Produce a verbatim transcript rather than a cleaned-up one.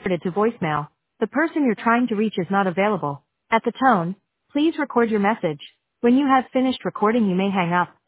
forwarded to voicemail. The person you're trying to reach is not available. At the tone, please record your message. When you have finished recording, you may hang up.